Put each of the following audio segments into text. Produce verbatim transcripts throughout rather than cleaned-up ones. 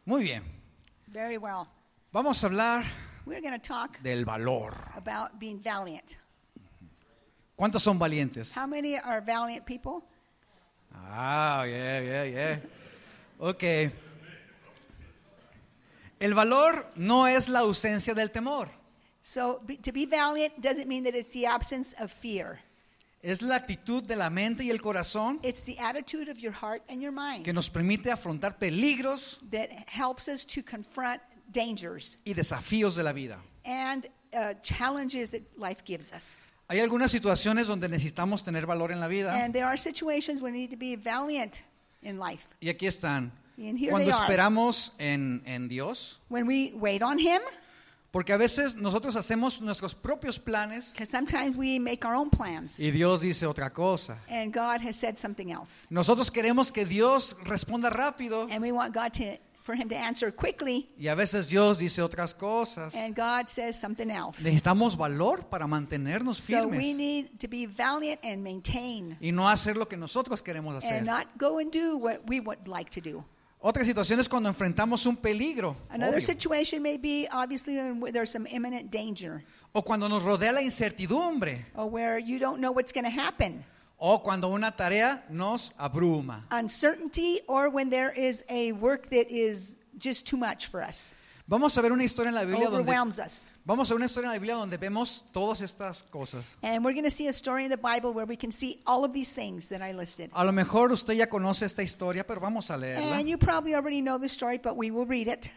Muy bien. Very well. Vamos a hablar We're going to talk del valor. about being valiant. ¿Cuántos son valientes? How many are valiant people? Ah, yeah, yeah, yeah. Ok. El valor no es la ausencia del temor. So be, to be valiant doesn't mean that it's the absence of fear. Es la actitud de la mente y el corazón It's the attitude of your heart and your mind que nos permite afrontar peligros that helps us to confront dangers y desafíos de la vida. and uh, challenges that life gives us. Hay algunas situaciones donde necesitamos tener valor en la vida And there are situations when we need to be valiant in life. y aquí están. And here Cuando they are. esperamos en, en Dios, When we wait on Him, porque a veces nosotros hacemos nuestros propios planes because sometimes we make our own plans, y Dios dice otra cosa. and God has said something else. Nosotros queremos que Dios responda rápido And we want God to, for Him to answer quickly, y a veces Dios dice otras cosas. and God says something else. Necesitamos valor para mantenernos So we firmes need to be valiant and maintain, y no hacer lo que nosotros queremos hacer. and not go and do what we would like to do. Otra situación es cuando enfrentamos un peligro, Another obvio, situation may be, obviously, when there's some imminent danger, o cuando nos rodea la incertidumbre, or where you don't know what's going to happen. o cuando una tarea nos abruma. Uncertainty, or when there is a work that is just too much for us, Vamos a ver una historia en la Biblia donde overwhelms us. vamos a ver una historia en la Biblia donde vemos todas estas cosas. And we're going to see a story in the Bible where we can see all of these things that I listed. A lo mejor usted ya conoce esta historia, pero vamos a leerla. And you probably already know the story, but we will read it.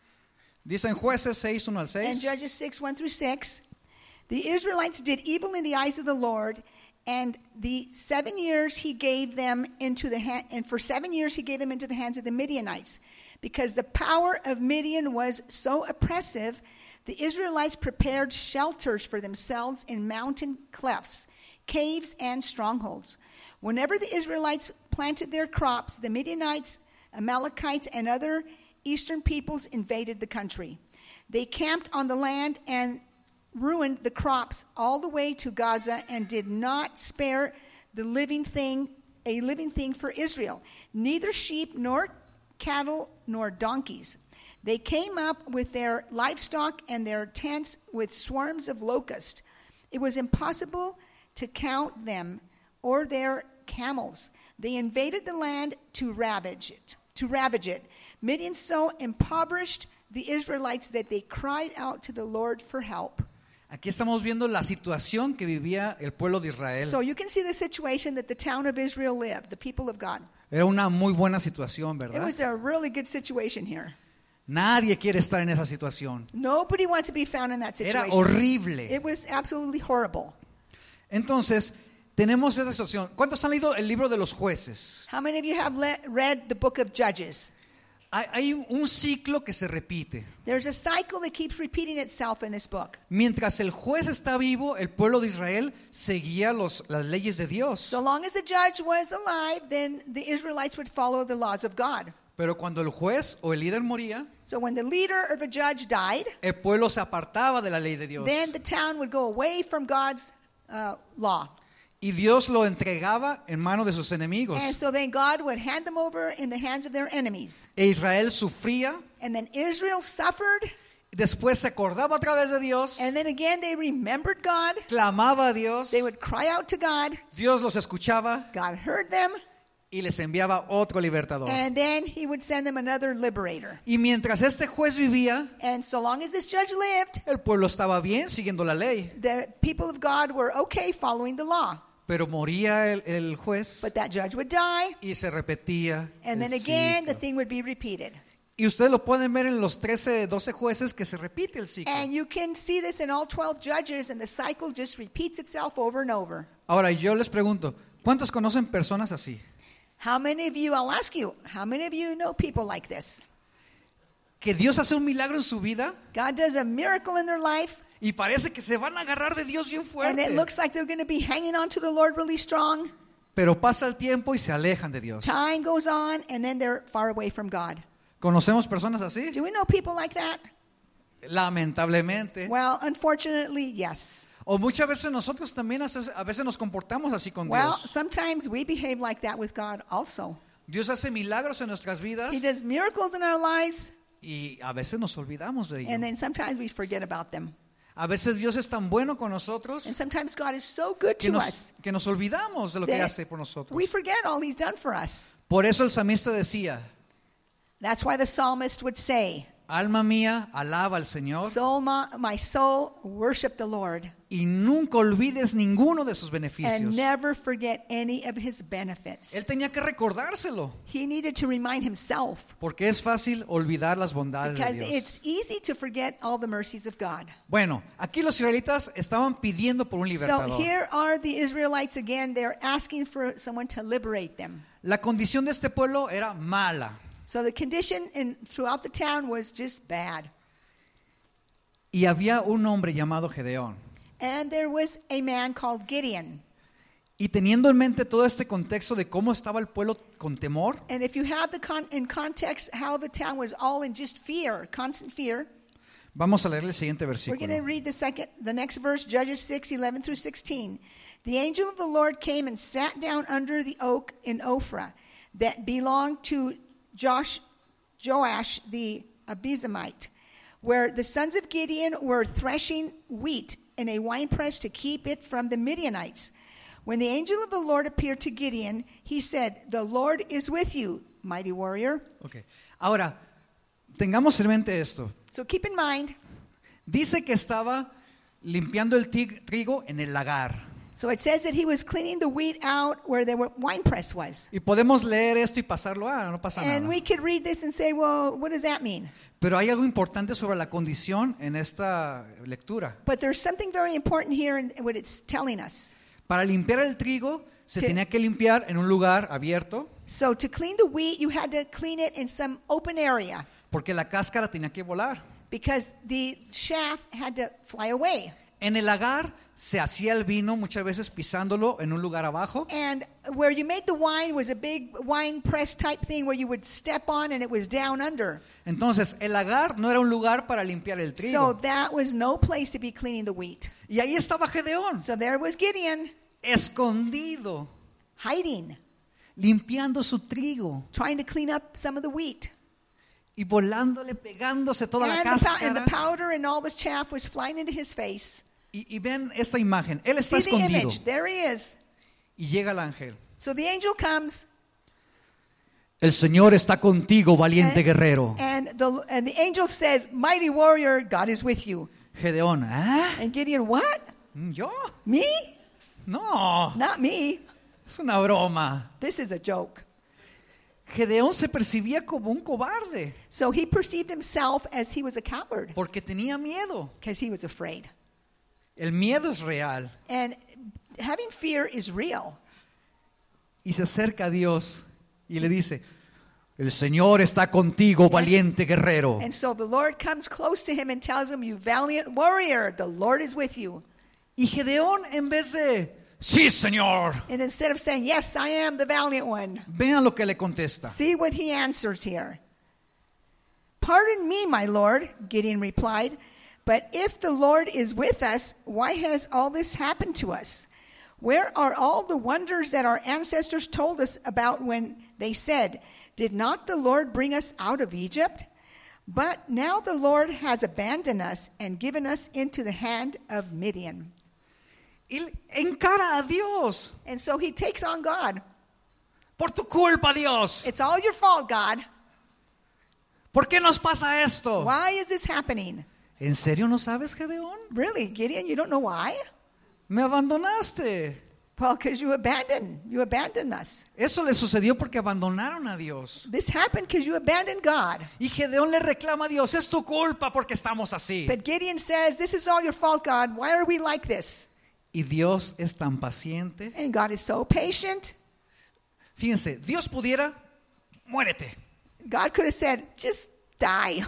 Dice en Jueces seis, uno al In seis. Judges six, one through six, the Israelites did evil in the eyes of the Lord, and the seven years he gave them into the hand, and for seven years he gave them into the hands of the Midianites, because the power of Midian was so oppressive. The Israelites prepared shelters for themselves in mountain clefts, caves, and strongholds. Whenever the Israelites planted their crops, the Midianites, Amalekites, and other eastern peoples invaded the country. They camped on the land and ruined the crops all the way to Gaza and did not spare the living thing, a living thing for Israel, neither sheep nor cattle nor donkeys. They came up with their livestock and their tents with swarms of locusts. It was impossible to count them or their camels. They invaded the land to ravage it, to ravage it. Midian so impoverished the Israelites that they cried out to the Lord for help. Aquí estamos viendo la situación que vivía el pueblo de Israel. So you can see the situation that the town of Israel lived, the people of God. Era una muy buena situación, It ¿verdad? was a really good situation here. Nadie quiere estar en esa situación. Nobody wants to be found in that situation. Era horrible. It was absolutely horrible. Entonces, tenemos esa situación. ¿Cuántos han leído el libro de los jueces? How many of you have le- read the book of Judges? Hay, hay un ciclo que se repite. There's a cycle that keeps repeating itself in this book. Mientras el juez está vivo, el pueblo de Israel seguía los, las leyes de Dios. So long as the judge was alive, then the Israelites would follow the laws of God. Pero cuando el juez o el líder moría, So when the leader or the judge died, el pueblo se apartaba de la ley de Dios. then the town would go away from God's uh, law. Y Dios lo entregaba en manos de sus enemigos. And so then God would hand them over in the hands of their enemies. E Israel sufría. And then Israel suffered. Después se acordaba otra vez de Dios. And then again they remembered God. Clamaba a Dios. They would cry out to God. Dios los escuchaba God heard them. y les enviaba otro libertador. And then he would send them another liberator. Y mientras este juez vivía, And so long as this judge lived, el pueblo estaba bien siguiendo la ley. the people of God were okay following the law. Pero moría el, el juez But that judge would die. y se repetía. And el then again the ciclo. thing would be repeated. Y ustedes lo pueden ver en los trece, doce jueces que se repite el ciclo. And you can see this in all twelve judges, and the cycle just repeats itself over and over. Ahora yo les pregunto, ¿cuántos conocen personas así? How many of you, I'll ask you, how many of you know people like this? Que Dios hace un milagro en su vida God does a miracle in their life, y parece que se van a agarrar de Dios bien and fuerte. it looks like they're going to be hanging on to the Lord really strong. Pero pasa el tiempo y se alejan de Dios. Time goes on, and then they're far away from God. ¿Conocemos personas así? Do we know people like that? Lamentablemente. Well, unfortunately, yes. O muchas veces nosotros también hace- a veces nos comportamos así con Well, Dios. sometimes we behave like that with God also. Dios hace milagros en nuestras vidas He does miracles in our lives, y a veces nos olvidamos de and ello. then sometimes we forget about them. A veces Dios es tan bueno con nosotros And sometimes God is so good que to nos, us que nos olvidamos de lo que that hace por nosotros. we forget all He's done for us. Por eso el salmista decía, That's why the psalmist would say, alma mía, alaba al Señor soul, my, my soul, worship the Lord, y nunca olvides ninguno de sus and beneficios. never forget any of His benefits. Él tenía que recordárselo, He needed to remind himself, porque es fácil olvidar las bondades de because Dios. it's easy to forget all the mercies of God. Bueno, aquí los israelitas estaban pidiendo por un So libertador. here are the Israelites again. They're asking for someone to liberate them. La condición de este pueblo era mala. So the condition in, throughout the town was just bad. Y había un hombre llamado Gedeón. And there was a man called Gideon. Y teniendo en mente todo este contexto de cómo estaba el pueblo con temor, And if you have the con- in context how the town was all in just fear, constant fear, vamos a leer el siguiente we're versículo. going to read the second, the next verse, Judges six, eleven through sixteen. The angel of the Lord came and sat down under the oak in Ophrah that belonged to Josh, Joash the Abizamite, where the sons of Gideon were threshing wheat in a winepress to keep it from the Midianites. When the angel of the Lord appeared to Gideon, he said, "The Lord is with you, mighty warrior." Okay. Ahora, tengamos en mente esto. So keep in mind, Dice que estaba limpiando el tig- trigo en el lagar. so it says that he was cleaning the wheat out where the winepress was. Y podemos leer esto y pasarlo, ah, no pasa And nada. we could read this and say, well, what does that mean? Pero hay algo importante sobre la condición en esta lectura. But there's something very important here in what it's telling us. Para limpiar el trigo se Sí. tenía que limpiar en un lugar abierto So to clean the wheat, you had to clean it in some open area porque la cáscara tenía que volar. because the chaff had to fly away. En el lagar se hacía el vino muchas veces pisándolo en un lugar abajo. And where you made the wine was a big wine press type thing where you would step on and it was down under. Entonces el lagar no era un lugar para limpiar el So trigo. that was no place to be cleaning the wheat. Y ahí estaba Gedeón, So there was Gideon escondido, hiding, limpiando su trigo trying to clean up some of the wheat. y volándole, pegándose toda la And the, pow- and cáscara. the powder and all the chaff was flying into his face. Y, y ven esta imagen, él está See the escondido image. There he is. y llega el ángel. So the angel comes, El Señor está contigo, valiente and, guerrero. and the and the angel says, "Mighty warrior, God is with you." Gedeón, ¿ah? And Gideon, what? ¿Yo? Me? No, Not me. es una broma. This is a joke. Gedeón se percibía como un cobarde So he perceived himself as he was a coward porque tenía miedo. because he was afraid. El miedo es real. And having fear is real. Y se acerca a Dios y le dice, el Señor está contigo, valiente guerrero. And so the Lord comes close to him and tells him, "You valiant warrior, the Lord is with you." Y Gedeón, en vez de, sí, Señor, And instead of saying, "Yes, I am the valiant one," vean lo que le contesta. see what he answers here. "Pardon me, my Lord," Gideon replied, "but if the Lord is with us, why has all this happened to us? Where are all the wonders that our ancestors told us about when they said, 'Did not the Lord bring us out of Egypt?' But now the Lord has abandoned us and given us into the hand of Midian." Y encara a Dios. And so he takes on God. Por tu culpa, Dios. It's all your fault, God. ¿Por qué nos pasa esto? Why is this happening? ¿En serio no sabes, Gedeón? Really, Gideon, you don't know why? Me abandonaste. Well, because you abandoned. You abandoned us. Eso le sucedió porque abandonaron a Dios. This happened because you abandoned God. Y Gedeón le reclama a Dios, es tu culpa porque estamos así. But Gideon says, "This is all your fault, God. Why are we like this?" Y Dios es tan paciente. And God is so patient. Fíjense, Dios pudiera, muérete. God could have said, "Just die."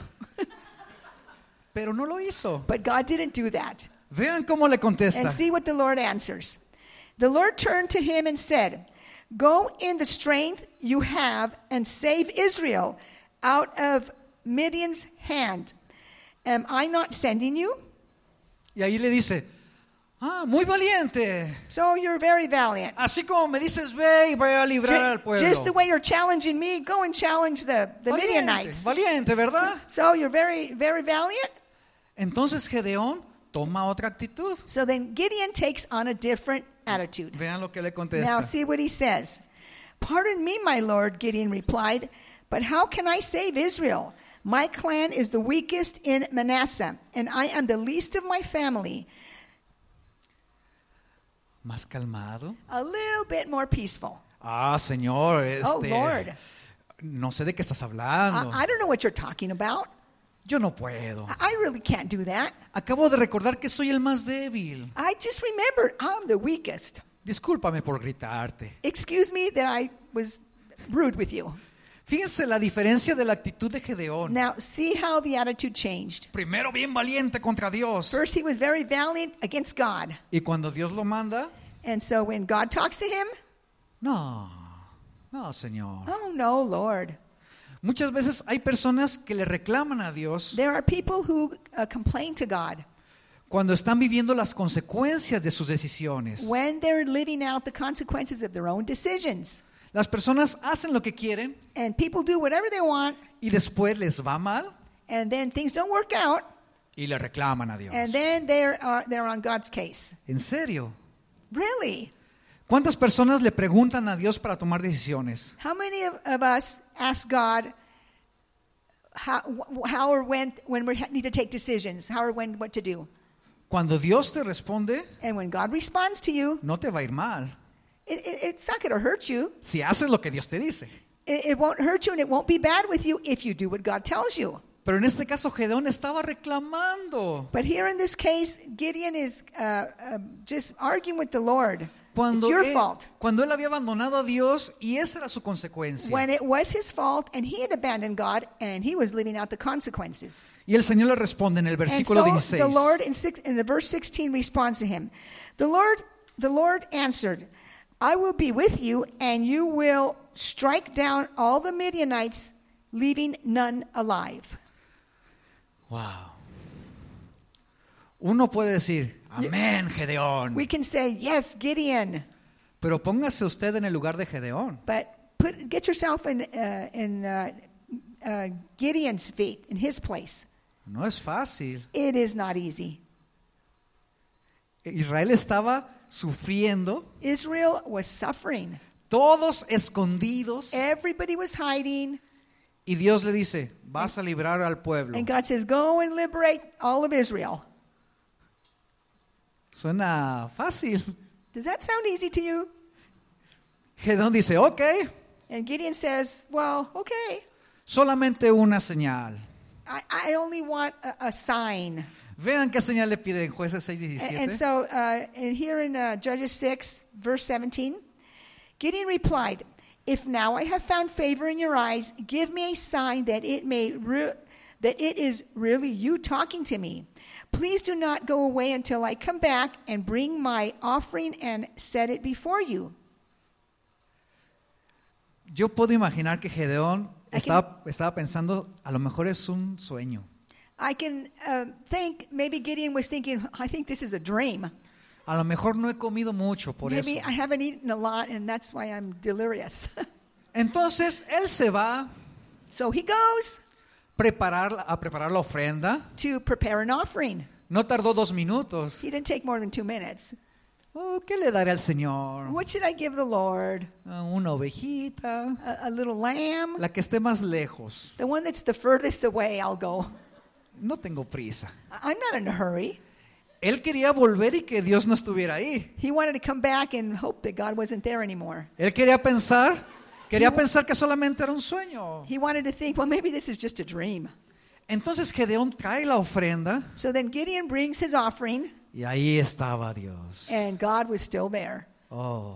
Pero no lo hizo. But God didn't do that. Vean cómo le contesta. And see what the Lord answers. The Lord turned to him and said, "Go in the strength you have and save Israel out of Midian's hand. Am I not sending you?" Y ahí le dice, Ah, muy valiente. So you're very valiant. Así como me dices, ve y voy a librar al Ju- pueblo. Just the way you're challenging me, go and challenge the, the Valiente, Midianites. valiente, ¿verdad? So you're very, very valiant. Entonces Gedeón toma otra actitud. So then Gideon takes on a different attitude. Vean lo que le Now contesta. see what he says. Pardon me, my lord, Gideon replied, but how can I save Israel? My clan is the weakest in Manasseh, and I am the least of my family. Más calmado. A little bit more peaceful. Ah, Señor, este, Oh, Lord. no sé de qué estás I, hablando. I don't know what you're talking about. Yo no puedo. I I really can't do that. Acabo de recordar que soy el más débil. I just remembered I'm the weakest. Discúlpame por gritarte. Excuse me that I was rude with you. Fíjense la diferencia de la actitud de Gedeón. Now, see how the attitude changed. Primero bien valiente contra Dios. First, he was very valiant against God. Y cuando Dios lo manda, And so when God talks to him, no, no, Señor. oh no, Lord. Muchas veces hay personas que le reclaman a Dios There are people who uh, complain to God cuando están viviendo las consecuencias de sus decisiones. when they're living out the consequences of their own decisions. Las personas hacen lo que quieren And people do whatever they want, y después les va mal and then things don't work out, y le reclaman a Dios. and then they're, uh, they're on God's case. ¿En serio? Really? ¿Cuántas personas le preguntan a Dios para tomar decisiones? How many of, of us ask God how, wh- how or when, when we ha- need to take decisions, how or when what to do? Cuando Dios te responde, And when God responds to you, no te va a ir mal. it, it, it's not going to hurt you. Si haces lo que Dios te dice. It, it won't hurt you, and it won't be bad with you if you do what God tells you. Pero en este caso Gedeón estaba reclamando. But here in this case, Gideon is uh, uh, just arguing with the Lord. Cuando It's your él, fault. cuando él había abandonado a Dios y esa era su consecuencia. When it was his fault, and he had abandoned God, and he was living out the consequences. Y el Señor le responde en el And versículo so dieciséis. the Lord in, six, in the verse sixteen responds to him. The Lord, the Lord answered, "I will be with you, and you will strike down all the Midianites, leaving none alive." Wow. Uno puede decir, amén, Gedeón. We can say, "Yes, Gideon," Pero póngase usted en el lugar de Gedeón. but put get yourself in uh, in uh, uh, Gideon's feet, in his place. No es fácil. It is not easy. Israel estaba sufriendo, Israel was suffering. todos escondidos, Everybody was hiding. y Dios le dice, vas a librar al pueblo. And God says, "Go and liberate all of Israel." Suena fácil. Does that sound easy to you? Gedeón dice, ok, And Gideon says, "Well, okay. solamente una señal. I, I only want a, a sign." Vean qué señal le pide en Jueces seis And, diecisiete. and so uh, and here in uh, Judges six, verse seventeen, Gideon replied, "If now I have found favor in your eyes, give me a sign that it may re- that it is really you talking to me. Please do not go away until I come back and bring my offering and set it before you." Yo puedo imaginar que Gedeón I estaba, estaba pensando, a lo mejor es un sueño. I can uh, think maybe Gideon was thinking, "I think this is a dream. A lo mejor no he comido mucho por Maybe eso. I haven't eaten a lot, and that's why I'm delirious." Entonces él se va So he goes preparar, a preparar la ofrenda. to prepare an offering. No tardó dos minutos. He didn't take more than two minutes. Oh, ¿qué le daré al Señor? What should I give the Lord? Ah, una ovejita, A, a little lamb? la que esté más lejos. The one that's the furthest away, I'll go. No tengo prisa. I- I'm not in a hurry. Él quería volver y que Dios no estuviera ahí. He wanted to come back and hope that God wasn't there anymore. Él quería pensar, quería pensar que solamente era un sueño. He wanted to think, well, maybe this is just a dream. Entonces Gedeón trae la ofrenda So then Gideon brings his offering, y ahí estaba Dios. and God was still there. Oh,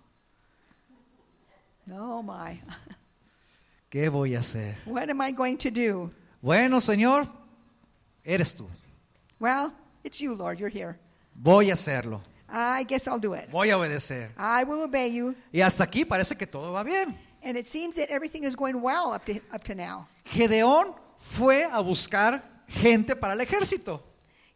Oh, my. ¿qué voy a hacer? What am I going to do? Bueno, Señor, eres tú. Well, it's you, Lord. You're here. Voy a hacerlo. I guess I'll do it. Voy a obedecer. I will obey you. Y hasta aquí parece que todo va bien. And it seems that everything is going well up to, up to now. Gedeón fue a buscar gente para el ejército.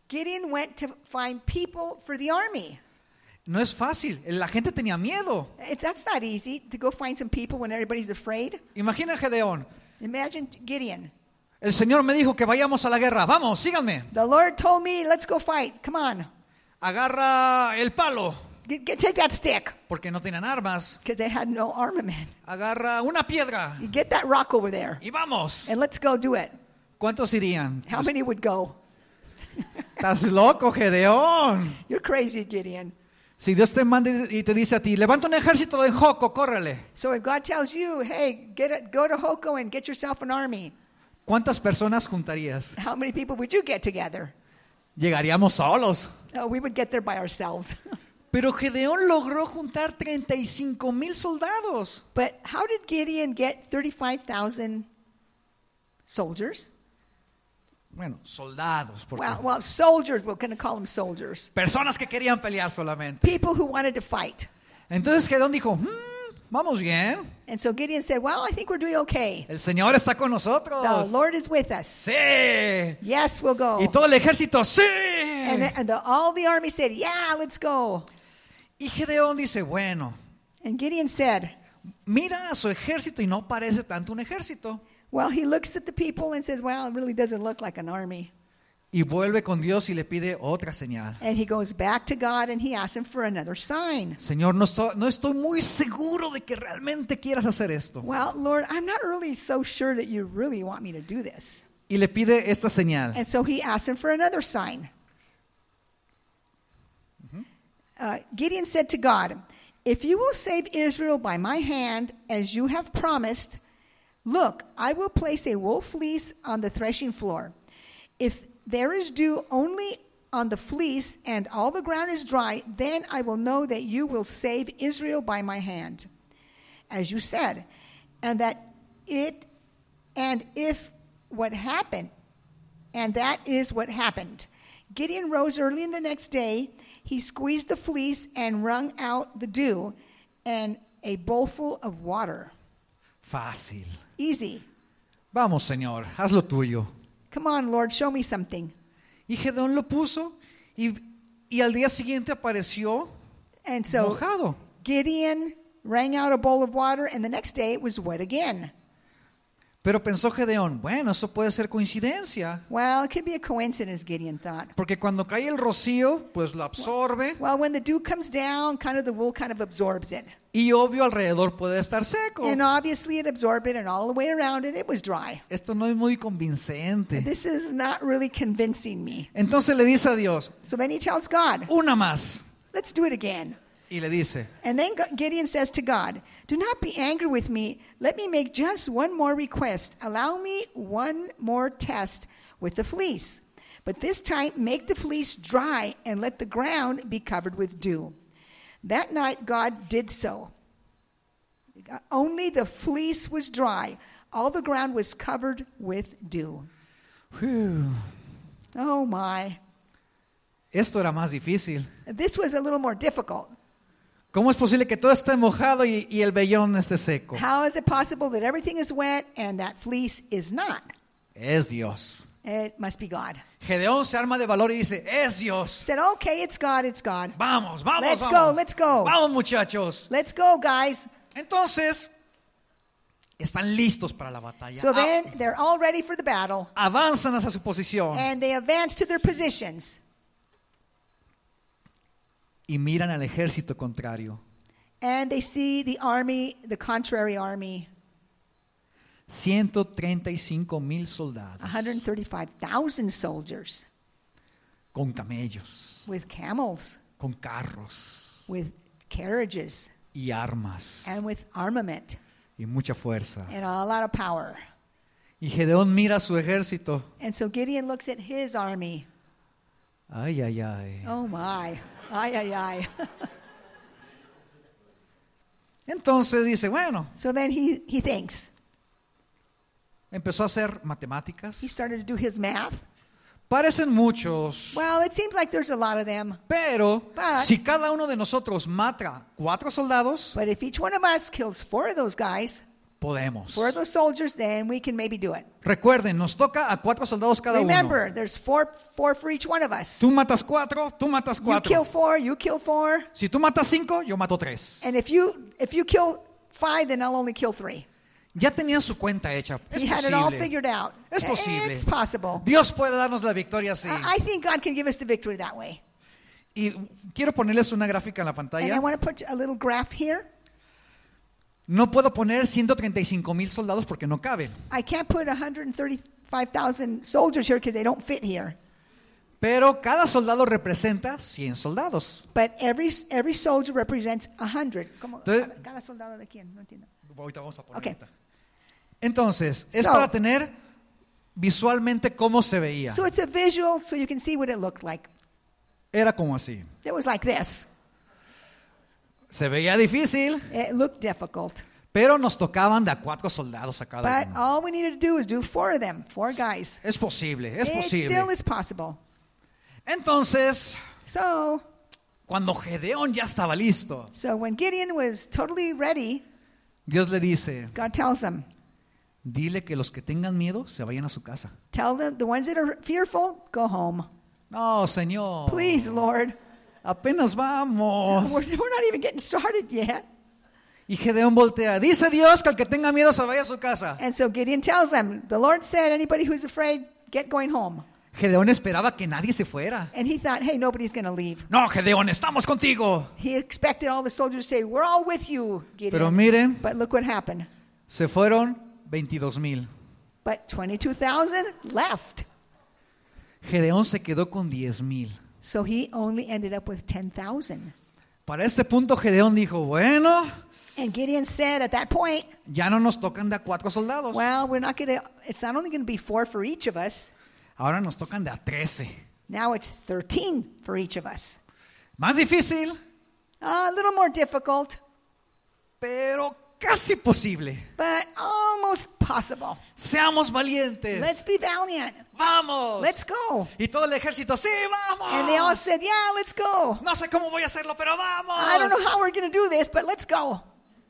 Gideon went to find people for the army. No es fácil, la gente tenía miedo. It's, that's not easy to go find some people when everybody's afraid. Imagina a Gedeón. Imagine Gideon. El Señor me dijo que vayamos a la guerra. Vamos, síganme. The Lord told me, let's go fight. Come on. Agarra el palo, Get, get, take that stick. porque no tenían armas. Because they had no armament. Agarra una piedra You get that rock over there. y vamos. And let's go do it. ¿Cuántos irían? How many would go? ¿Estás loco, Gedeón? You're crazy, Gideon. Si Dios te manda y te dice a ti, levanta un ejército de Joco, córrele. So if God tells you, hey, get it, go to Hoko and get yourself an army, ¿Cuántas personas juntarías? how many people would you get together? Llegaríamos solos. Oh, we would get there by ourselves. Pero Gedeón logró juntar treinta y cinco mil soldados. But how did Gideon get thirty-five thousand soldiers? Bueno, soldados. Porque Well, well, soldiers, we're going to call them soldiers. personas que querían pelear solamente. People who wanted to fight. Entonces Gedeón dijo, "Hmm, vamos bien. And so Gideon said, well, I think we're doing okay. El Señor está con nosotros. The Lord is with us. Sí. Yes, we'll go. Y todo el ejército, sí. And, and the, all the army said, yeah, let's go. Y Gedeón dice, bueno, And Gideon said, mira a su ejército y no parece tanto un ejército. well, he looks at the people and says, well, it really doesn't look like an army. Y vuelve con Dios y le pide otra señal. And he goes back to God and he asks him for another sign. Señor, no estoy, no estoy muy seguro de que realmente quieras hacer esto. Well, Lord, I'm not really so sure that you really want me to do this. Y le pide esta señal. And so he asks him for another sign. Uh, Gideon said to God, if you will save Israel by my hand, as you have promised, look, I will place a wool fleece on the threshing floor. If there is dew only on the fleece and all the ground is dry, then I will know that you will save Israel by my hand, as you said, and that it, and if what happened, and that is what happened. Gideon rose early in the next day. He squeezed the fleece and wrung out the dew and a bowlful of water. Fácil. Easy. Vamos, Señor, haz lo tuyo. Come on, Lord, show me something. Y Gedeón lo puso y, y al día siguiente apareció And so mojado. Gideon wrung out a bowl of water, and the next day it was wet again. Pero pensó Gedeón, bueno, eso puede ser coincidencia. Well, it could be a coincidence, Gideon thought. Porque cuando cae el rocío, pues lo absorbe. Well, when the dew comes down, kind of the wool kind of absorbs it. Y obvio alrededor puede estar seco. And obviously it absorbed it, and all the way around it, it was dry. Esto no es muy convincente. This is not really convincing me. Entonces le dice a Dios, So then he tells God, una más. let's do it again. Y le dice, And then Gideon says to God, do not be angry with me. Let me make just one more request. Allow me one more test with the fleece. But this time, make the fleece dry and let the ground be covered with dew. That night, God did so. Only the fleece was dry. All the ground was covered with dew. "Whew, Oh, my. esto era más difícil. This was a little more difficult. ¿Cómo es posible que todo esté mojado y, y el vellón esté seco? How is it possible that everything is wet and that fleece is not? Es Dios. It must be God. Gedeón se arma de valor y dice, es Dios. Said, okay, it's God, it's God. Vamos, vamos, Let's vamos. go, let's go. Vamos, muchachos. Let's go, guys. Entonces, están listos para la batalla. So A- then they're all ready for the battle, avanzan hacia su posición and they advance to their positions. y miran al ejército contrario. And they see the army, the contrary army, ciento treinta y cinco mil soldados one hundred thirty-five thousand soldiers con camellos, with camels, con carros with carriages, y armas and with armament, y mucha fuerza. and a lot of power. Y Gedeón mira a su ejército. And so Gideon looks at his army. Ay, ay, ay. Oh, my. Ay, ay, ay. Entonces dice, bueno, So then he, he thinks. empezó a hacer matemáticas. He started to do his math. Parecen muchos, Well, it seems like there's a lot of them. pero But- si cada uno de nosotros mata cuatro soldados, But if each one of us kills four of those guys, podemos. four of those soldiers, then we can maybe do it. Recuerden, nos toca a cuatro soldados cada Remember, uno. there's four, four for each one of us. Tú matas cuatro, tú matas You kill cuatro. four, you kill four. Si tú matas cinco, yo mato tres. And if you if you kill five, then I'll only kill three. Ya tenían su cuenta hecha. Es He had it all posible. figured out. Es posible. It's possible. Dios puede darnos la victoria así. I I think God can give us the victory that way. Y quiero ponerles una gráfica en la And I pantalla. want to put a little graph here. No puedo poner ciento treinta y cinco mil soldados porque no caben. I can't put one hundred thirty-five thousand soldiers here because they don't fit here. Pero cada soldado representa cien soldados. But every every soldier represents one hundred. ¿Cómo? Entonces- Cada, cada soldado de quién? No entiendo. Ahorita vamos a poner. Ok. ahorita. Entonces, es So- para tener visualmente cómo se veía. So it's a visual so you can see what it looked like. Era como así. It was like this. Se veía difícil, It looked difficult. pero nos tocaban de a cuatro soldados a cada But uno. all we needed to do was do four of them, four guys. Es posible, es It posible. still is possible. Entonces, So, cuando Gedeón ya estaba listo, so when Gideon was totally ready, Dios le dice, God tells him, dile que los que tengan miedo se vayan a su casa. tell them, the ones that are fearful, go home. No, Señor. Please, Lord. Apenas vamos. We're, we're not even getting started yet. Y Gedeón voltea. Dice Dios que el que tenga miedo se vaya a su casa. And so Gideon tells them, the Lord said, anybody who's afraid, get going home. Gedeón esperaba que nadie se fuera. And he thought, hey, nobody's going to leave. No, Gedeón, estamos contigo. He expected all the soldiers to say, we're all with you, Gideon. Pero miren, But look what happened. se fueron veintidós mil. But twenty-two thousand left. Gedeón se quedó con diez mil. So he only ended up with ten thousand. Para este punto Gedeón dijo, bueno, And Gideon said at that point, ya no nos tocan de a cuatro soldados. well, we're not going to, it's not only going to be four for each of us. Ahora nos tocan de a trece. Now it's thirteen for each of us. Más difícil, A little more difficult, pero casi posible. but almost possible. Seamos valientes. Let's be valiant. Vamos. Let's go. Y todo el ejército, sí, vamos. And they all said, yeah, let's go. No sé cómo voy a hacerlo, pero vamos. I don't know how we're going to do this, but let's go.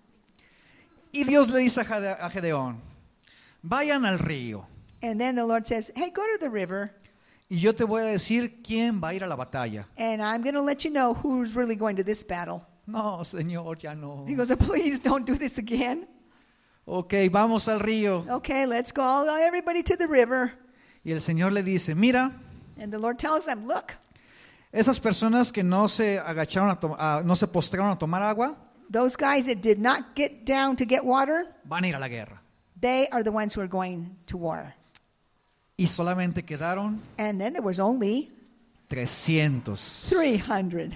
Y Dios le dice a Gede- a Gedeón, vayan al río And then the Lord says, hey, go to the river, y yo te voy a decir quién va a ir a la batalla. and I'm going to let you know who's really going to this battle. No, Señor, ya no. He goes, please don't do this again. Ok, vamos al río. Okay, let's go, all- everybody to the river. Y el Señor le dice, mira, And the Lord tells them, look, esas personas que no se agacharon, a to- a- no se postraron a tomar agua, those guys that did not get down to get water, van a ir a la guerra. they are the ones who are going to war. Y solamente quedaron And then there was only trescientos. three hundred.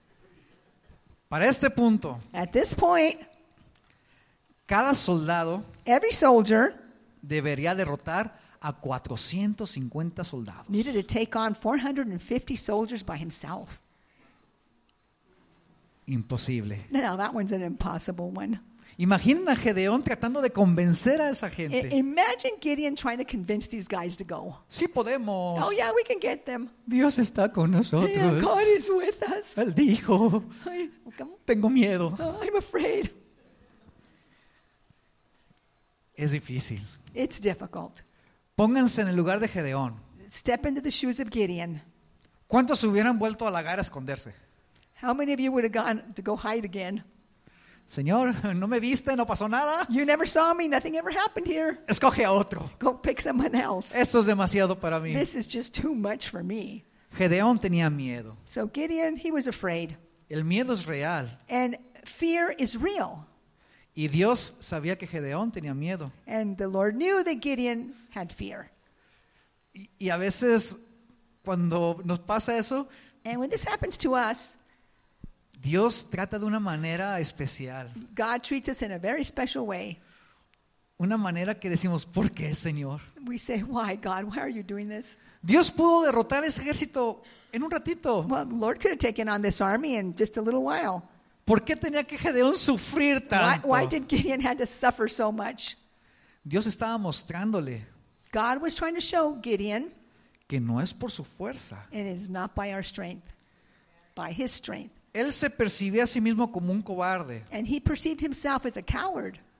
Para este punto, At this point, cada soldado every soldier debería derrotar a cuatrocientos cincuenta soldados. needed to take on four hundred fifty soldiers by himself. Imposible. Now, that one's an impossible one. Imaginen a Gedeón tratando de convencer a esa I- gente. imagine Gideon trying to convince these guys to go. Sí podemos. Oh, yeah, we can get them. Dios está con Yeah, nosotros. God is with us. Él dijo, I, come- tengo miedo. oh, I'm afraid. Es difícil. It's difficult. Pónganse en el lugar de Gedeón. Step into the shoes of Gideon. ¿Cuántos se hubieran vuelto a la gara a esconderse? How many of you would have gone to go hide again? Señor, no me viste, no pasó nada. You never saw me. Nothing ever happened here. Escoge a otro. Go pick someone else. Esto es demasiado para mí. This is just too much for me. Gedeón tenía miedo. So Gideon, he was afraid. El miedo es real. And fear is real. Y Dios sabía que Gedeón tenía miedo. And the Lord knew that Gideon had fear. Y, y a veces cuando nos pasa eso, And when this happens to us, Dios trata de una manera especial. God treats us in a very special way. Una manera que decimos, ¿por qué, Señor? We say, why, God? Why are you doing this? Dios pudo derrotar ese ejército en un ratito. Well, the Lord could have taken on this army in just a little while. ¿Por qué tenía que Gedeón sufrir Why, tanto? why did Gideon had to suffer so much? Dios estaba mostrándole God was trying to show Gideon, que no es por su fuerza. and it's not by our strength, by his strength. Él se percibía a sí mismo como un cobarde. And he perceived himself as a coward.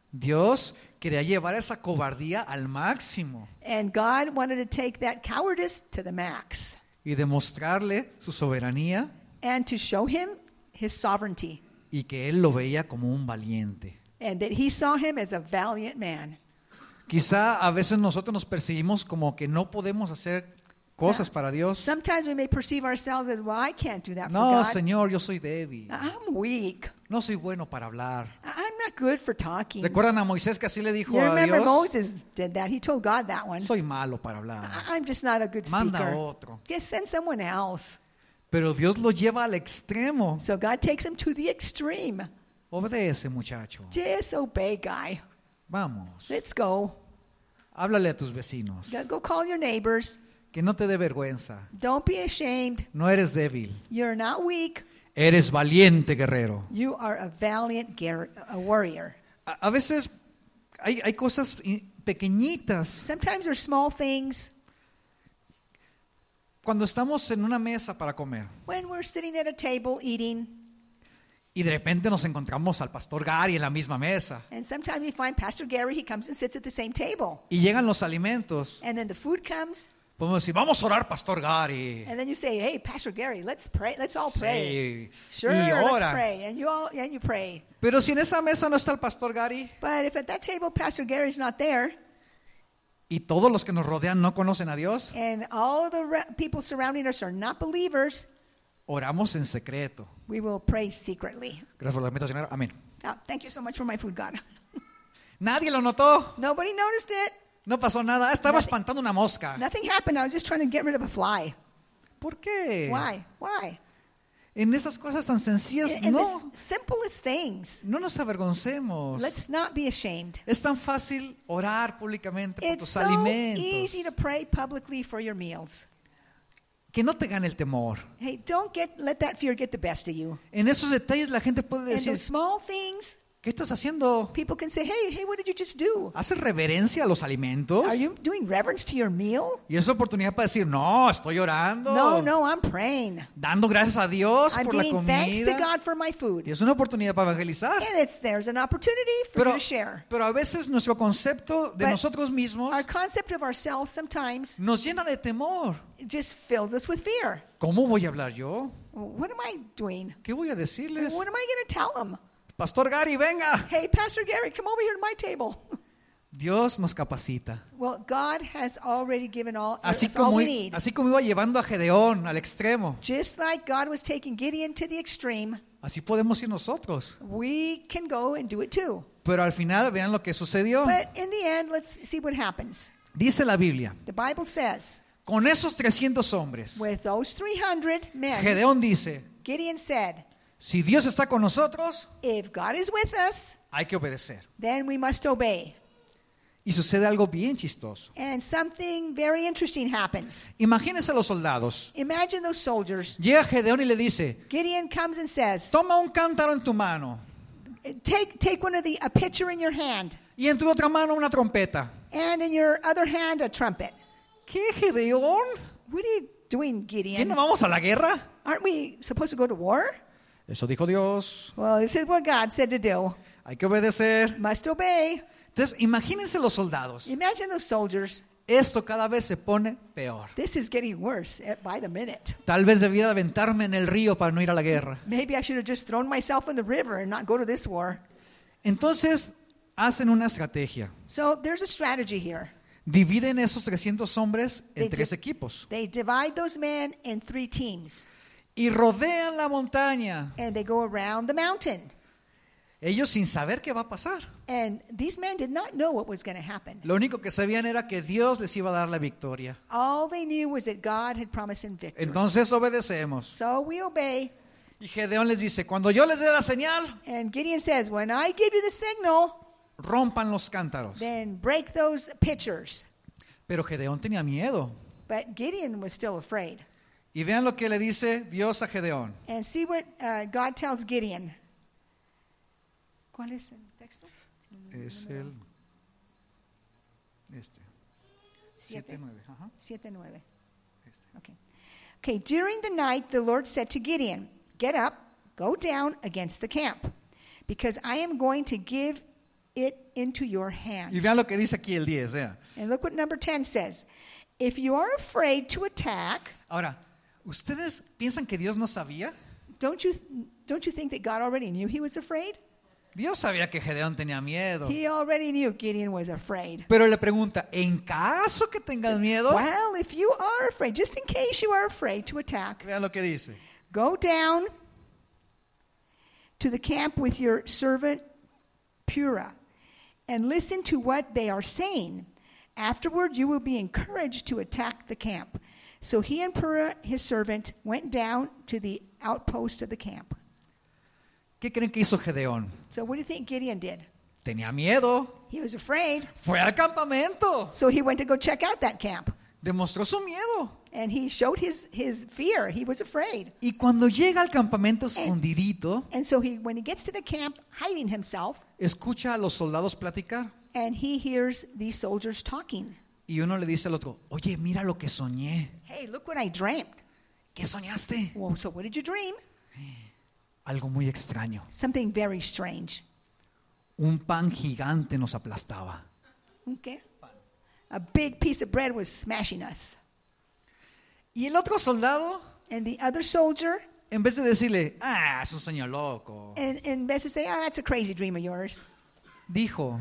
Dios quería llevar esa cobardía al máximo And God wanted to take that cowardice to the max y demostrarle su soberanía and to show him his sovereignty y que él lo veía como un valiente. and that he saw him as a valiant man. Quizá a veces nosotros nos percibimos como que no podemos hacer cosas para Dios. Sometimes we may perceive ourselves as, well, I can't do that for No, God. Señor, yo soy débil. I'm weak. No soy bueno para hablar. I- I'm not good for talking. ¿Recuerdan a Moisés que así le dijo You a remember Dios? Moses did that. He told God that one. Soy malo para hablar. I- I'm just not a good Manda speaker. otro. Just send someone else. Pero Dios lo lleva al extremo. So God takes him to the extreme. Obedece, muchacho. Just obey, guy. Vamos. Let's go. Háblale a tus vecinos. Go go call your neighbors. Que no te dé vergüenza. Don't be ashamed. No eres débil. You're not weak. Eres valiente, guerrero. You are a valiant gar- a warrior. A, a veces hay, hay cosas i- pequeñitas. Sometimes there's small things. Cuando estamos en una mesa para comer When we're sitting at a table eating, y de repente nos encontramos al pastor Gary en la misma mesa and sometimes we find Pastor Gary, he comes and sits at the same table. y llegan los alimentos, And then the food comes, podemos decir, vamos a orar, pastor Gary. and then you say, hey, Pastor Gary, let's pray. Let's all pray. Sí. Sure, Y let's oran. pray. And you all and you pray. Pero si en esa mesa no está el pastor Gary But if at that table Pastor Gary's not there, y todos los que nos rodean no conocen a Dios, and all the re- people surrounding us are not believers, oramos en secreto. we will pray secretly. Gracias por la alimento, Señor. Amén. Oh, thank you so much for my food, God. Nadie lo notó. Nobody noticed it. No pasó nada. Estaba Nothing. espantando una mosca. Nothing happened. I was just trying to get rid of a fly. ¿Por qué? Why? Why? En esas cosas tan sencillas, In, in no, the simplest things, no nos avergoncemos. let's not be ashamed. Es tan fácil orar públicamente por It's tus so alimentos. easy to pray publicly for your meals. Que no te gane el temor. Hey, don't get let that fear get the best of you. En esos detalles la gente puede And decir, those small things, ¿qué estás haciendo? people can say, hey, hey, what did you just do? ¿Haces reverencia a los alimentos? Are you doing reverence to your meal? Y es oportunidad para decir, no, estoy orando. No, no, I'm praying. Dando gracias a Dios I'm por la giving thanks to comida. God for my food. Y es una oportunidad para evangelizar. And it's there's an opportunity for Pero, you to share. pero a veces nuestro concepto de But nosotros mismos Our concept of ourselves sometimes nos llena de temor. just fills us with fear. ¿Cómo voy a hablar yo? What am I doing? ¿Qué voy a decirles? What am I going to tell them? Pastor Gary, venga. Hey, Pastor Gary, come over here to my table. Dios nos capacita. Well, God has already given all, Así us all como, we i- need. así como iba llevando a Gedeón al extremo, Just like God was taking Gideon to the extreme, así podemos ir nosotros. we can go and do it too. Pero al final vean lo que sucedió. But in the end, let's see what happens. Dice la Biblia, The Bible says, con esos trescientos hombres, with those three hundred men, Gedeón dice, Gideon said, si Dios está con nosotros, if God is with us, hay que obedecer. then we must obey. Y sucede algo bien chistoso. And something very interesting happens. Imagínense a los soldados. Imagine those soldiers. Llega Gedeón y le dice, Gideon comes and says, toma un cántaro en tu mano take, take one of the, a pitcher in your hand, y en tu otra mano una trompeta. and in your other hand a trumpet. ¿Qué, Gedeón? What are you doing, ¿Qué, Gideon? no vamos a la guerra? Aren't we supposed to go to war? Eso dijo Dios. Well, this is what God said to do. Hay que obedecer. Must obey. Entonces, imagínense los soldados. Imagine those soldiers. Esto cada vez se pone peor. This is getting worse eh, by the minute. Tal vez debía de aventarme en el río para no ir a la guerra. Maybe I should have just thrown myself in the river and not go to this war. Entonces, hacen una estrategia. So there's a strategy here. Dividen esos trescientos hombres en They tres di- equipos. They divide those men in three teams, Y rodean la montaña. and they go around the mountain. Ellos sin saber qué va a pasar. And these men did not know what was going to happen. Lo único que sabían era que Dios les iba a dar la victoria. All they knew was that God had promised them victory. Entonces obedecemos. So we obey. Y Gedeón les dice, cuando yo les dé la señal, And Gideon says, when I give you the signal, rompan los cántaros. then break those pitchers. Pero Gedeón tenía miedo. But Gideon was still afraid. Y vean lo que le dice Dios a Gedeón. And see what uh, God tells Gideon. ¿Cuál es el texto? Es el... Este. Siete. siete nueve. Ajá. Siete nueve. Este. Okay. Okay, during the night, the Lord said to Gideon, get up, go down against the camp, because I am going to give it into your hands. Y vean lo que dice aquí el diez. Vean. And look what number ten says. If you are afraid to attack, Ahora, ¿ustedes piensan que Dios no sabía? don't you don't you think that God already knew he was afraid? Dios sabía que Gedeón tenía miedo. He already knew Gideon was afraid. Pero le pregunta, ¿en caso que tengas miedo? Well, if you are afraid, just in case you are afraid to attack, Vean lo que dice. go down to the camp with your servant Purah and listen to what they are saying. Afterward, you will be encouraged to attack the camp. So he and Purah, his servant, went down to the outpost of the camp. ¿Qué creen que hizo Gedeón? So what do you think Gideon did? Tenía miedo. He was afraid. Fue al campamento. So he went to go check out that camp. Demostró su miedo. And he showed his, his fear. He was afraid. Y cuando llega al campamento escondidito, And so he, when he gets to the camp, hiding himself, escucha a los soldados platicar. and he hears these soldiers talking. Y uno le dice al otro, oye, mira lo que soñé. Hey, look what I dreamt. ¿Qué soñaste? Well, so what did you dream? Algo muy extraño. Something very strange. Un pan gigante nos aplastaba. Okay? A big piece of bread was smashing us. Y el otro soldado, And the other soldier, en vez de decirle, ah, es un sueño loco, and, and Bess would say, oh, that's a crazy dream of yours. dijo,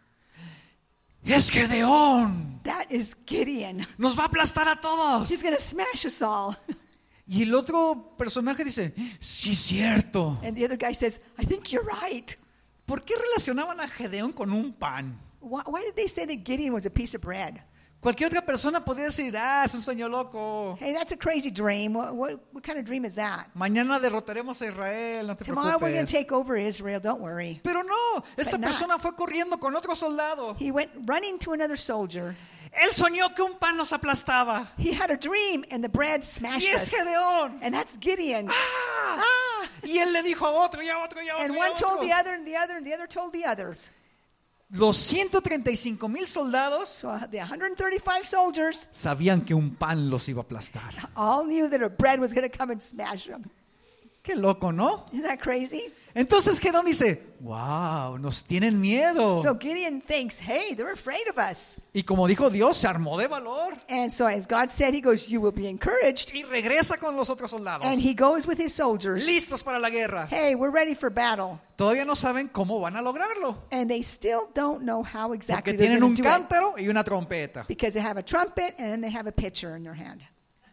es Gedeón, That is Gideon. nos va a aplastar a todos. He's going to smash us all. Y el otro personaje dice, sí, cierto. And the other guy says, I think you're right. ¿Por qué relacionaban a Gedeón con un pan? Why, why did they say that Gideon was a piece of bread? Cualquier otra persona podría decir, ah, es un sueño loco. Hey, that's a crazy dream. What, what, what kind of dream is that? Mañana derrotaremos a Israel, no te Tomorrow we're going to preocupes. take over Israel. Don't worry. Pero no, esta But not. persona fue corriendo con otro soldado. He went running to another soldier. Él soñó que un pan nos aplastaba. He had a dream, and the bread Y smashed es us. Gedeón. And that's Gideon. ¡Ah! Ah! Y él le dijo a otro, y a otro, y a otro, And y a one told otro. the other, and the other, and the other told the others. Los ciento treinta y cinco mil soldados So uh, the one hundred thirty-five soldiers sabían que un pan los iba a aplastar. all knew that a bread was going to come and smash them. Qué loco, ¿no? Isn't that crazy? Entonces Gedeón dice, wow, nos tienen miedo. So Gideon thinks, hey, they're afraid of us. Y como dijo Dios, se armó de valor. And so as God said, he goes, you will be encouraged. Y regresa con los otros soldados. And he goes with his soldiers. Listos para la guerra. Hey, we're ready for battle. Todavía no saben cómo van a lograrlo. And they still don't know how exactly Porque they're tienen going un to do it. cántaro y una trompeta. Because they have a trumpet and then they have a pitcher in their hand.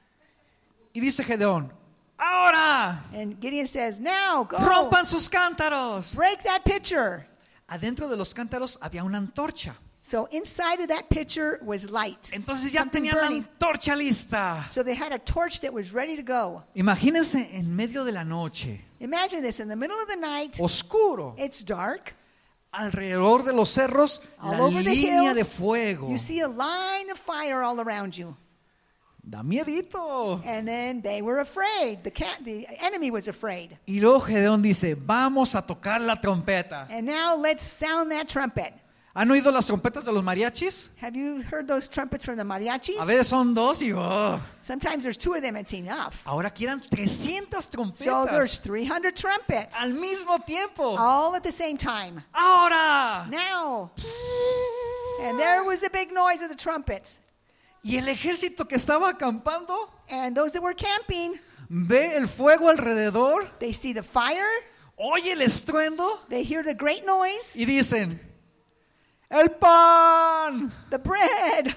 Y dice Gedeón, ahora, And Gideon says, now, go. rompan sus cántaros. Break that pitcher. Adentro de los cántaros había una antorcha. So inside of that pitcher was light. Entonces ya Something tenían la burning. antorcha lista. So they had a torch that was ready to go. Imagínense en medio de la noche, Imagine this, in the middle of the night, oscuro, it's dark. alrededor de los cerros, All la over the línea de hills, fuego. you see a line of fire all around you. Da miedito. And then they were afraid. The cat, the enemy was afraid. Y luego Gedeón dice, vamos a tocar la trompeta. And now let's sound that trumpet. ¿Han oído las trompetas de los mariachis? Have you heard those trumpets from the mariachis? A veces son dos y oh. Sometimes there's two of them, it's enough. Ahora quieran trescientas So there's trompetas three hundred trumpets al mismo tiempo. all at the same time. Ahora. Now, and there was a big noise of the trumpets. Y el ejército que estaba acampando And those that were camping, ve el fuego alrededor, they see the fire, oye el estruendo they hear the great noise, y dicen, ¡el pan! the bread.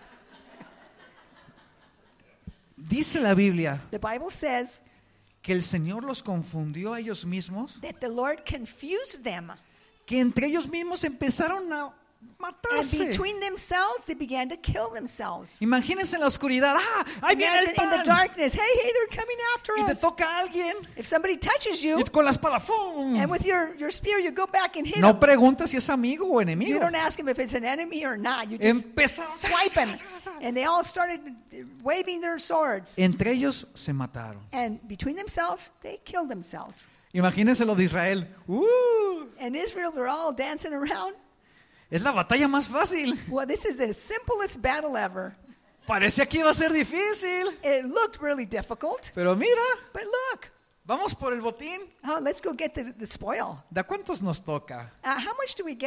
Dice la Biblia The Bible says que el Señor los confundió a ellos mismos, that the Lord confused them. que entre ellos mismos empezaron a And matarse. between themselves, they began to kill themselves. Imagínense en la oscuridad, ¡ah! ¡Ahí viene Imagine el in the pan! darkness, hey, hey, they're coming after Y te us. toca a alguien If somebody touches you, y con la espada ¡fum! and with your, your spear, you go back and hit No them. preguntas si es amigo o You enemigo. don't ask them if it's an enemy or not. You just Empezaron. swipe them. And they all started waving their swords. Entre ellos se mataron. And between themselves, they killed themselves. Imagínense los de Israel. ¡Uh! And Israel, they're all dancing around. Es la batalla más fácil. Well, this is the simplest battle ever. Parecía que iba a ser difícil. It looked really difficult, Pero mira, but look. vamos por el botín. Oh, let's go get the, the spoil. ¿De cuántos nos toca? Uh, how much do we get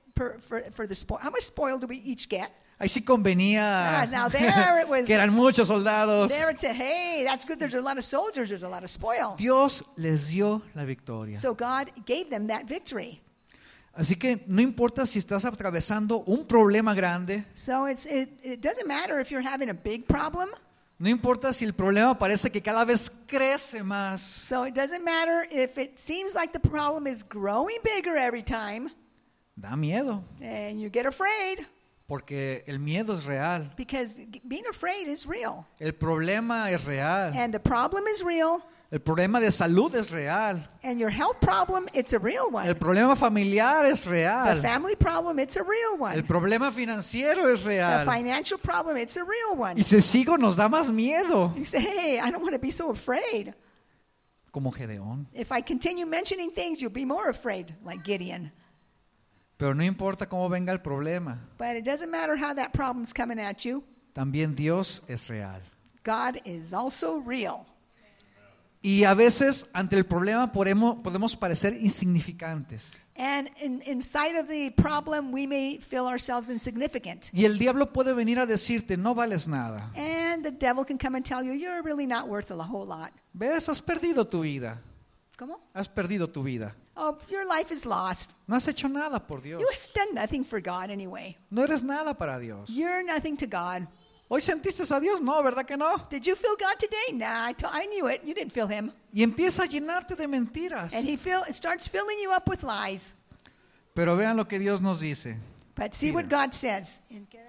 per, for, for the spoil. How much spoil do we each get? Ahí sí convenía Ah, now there it was- que eran muchos soldados. There it said, hey, that's good. There's a lot of soldiers. There's a lot of spoil. Dios les dio la victoria. So God gave them that victory. Así que no importa si estás atravesando un problema grande, So it's, it, it doesn't matter if you're having a big problem. no importa si el problema parece que cada vez crece más. So it doesn't matter if it seems like the problem is growing bigger every time. Da miedo, And you get afraid porque el miedo es real. because being afraid is real. El problema es real. And the problem is real. El problema de salud es real. And your health problem, it's a real El one. problema familiar es The real. family problem, it's a real El one. problema financiero es The real. financial problem, it's a real one. Y si sigo nos da más miedo. You say, hey, I don't want to be so afraid. Como Gedeón. If I continue mentioning things, you'll be more afraid, like Gideon. Pero no importa cómo venga el problema. But it doesn't matter how that problem's coming at you. También Dios es real. God is also real. Y a veces ante el problema podemos, podemos parecer insignificantes. And in, in sight of the problem, we may feel ourselves insignificant. Y el diablo puede venir a decirte, no vales nada. And the devil can come and tell you, you're really not worth a whole lot. ¿Ves? Has perdido tu vida. ¿Cómo? Has perdido tu vida. Oh, your life is lost. No has hecho nada por Dios. You've done nothing for God anyway. No eres nada para Dios. You're nothing to God. ¿Hoy sentiste a Dios? No, ¿verdad que no? Did you feel God today? Nah, I, t- I knew it. You didn't feel him. Y empieza a llenarte de mentiras. And he feel, it starts filling you up with lies. Pero vean lo que Dios nos dice. But see what Mira. God says.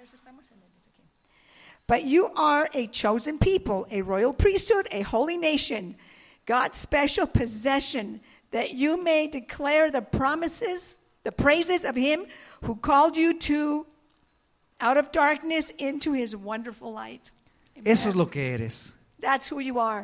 But you are a chosen people, a royal priesthood, a holy nation, God's special possession, that you may declare the promises, the praises of him who called you to out of darkness into his wonderful light. Amen. Eso es lo que eres. That's who you are.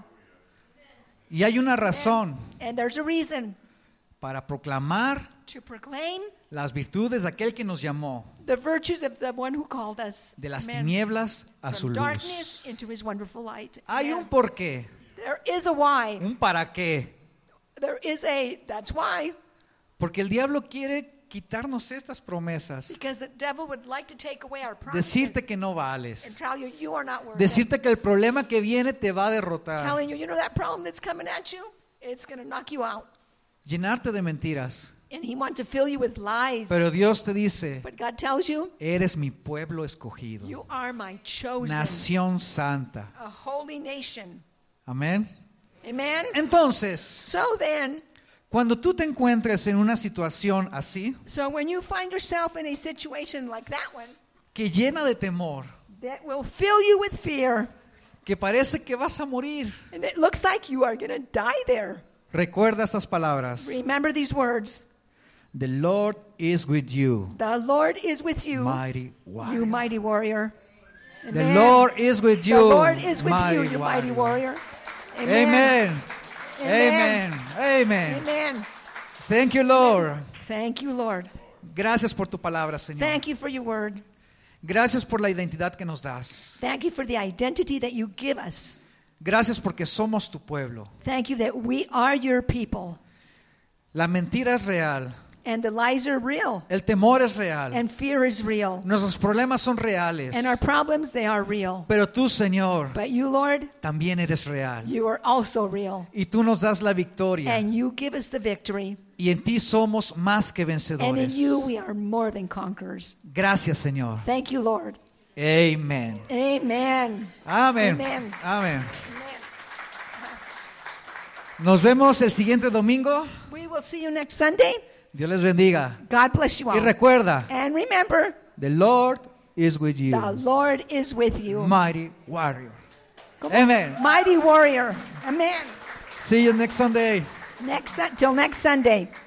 Y hay una razón And there's a reason para proclamar to proclaim las virtudes de aquel que nos llamó the virtues of the one who called us de las Amen. tinieblas a su From darkness luz. into his wonderful light. Hay Amen. un porqué, There is a why. un para qué. There is a, that's why. Porque el diablo quiere quitarnos estas promesas, Because the devil would like to take away our promises decirte que no and vales, tell you you are not worth it. decirte que el problema que viene te va a derrotar, Telling you, you know that problem that's coming at you? It's going to knock you out. llenarte de mentiras. And he wants to fill you with lies. Pero Dios te dice, But God tells you, eres mi pueblo escogido, you are my chosen, nación santa. a holy nation. Amén. Amen? Entonces, So then, cuando tú te encuentres en una situación así, so when you find yourself in a situation like that one, que llena de temor, that will fill you with fear, que parece que vas a morir, and it looks like you are going to die there. recuerda estas palabras. Remember these words. The Lord is with you, The Lord is with you, mighty warrior. you mighty warrior. The Amen. Lord is with you, The Lord is with mighty you, you mighty warrior. warrior. Amen. Amen. Amen. Amen. Amen. Thank you, Lord. Thank you, Lord. Gracias por tu palabra, Señor. Thank you for your word. Gracias por la identidad que nos das. Thank you for the identity that you give us. Gracias porque somos tu pueblo. Thank you that we are your people. La mentira es real. And the lies are real. El temor es real. And fear is real. Nuestros problemas son reales. And our problems, they are real. Pero tú, Señor, But you, Lord, también eres real. you are also real. Y tú nos das la victoria. And you give us the victory. Y en ti somos más que And in vencedores. you we are more than conquerors. Gracias, Señor. Thank you, Lord. Amen. Amen. Amén. Amen. Amén. Amen. Nos vemos el siguiente domingo. We will see you next Sunday. Dios les bendiga. God bless you all. Y recuerda, And remember, the Lord is with you. the Lord is with you. Mighty warrior. Come Amen. on. Mighty warrior. Amen. See you next Sunday. Next Sun- till next Sunday.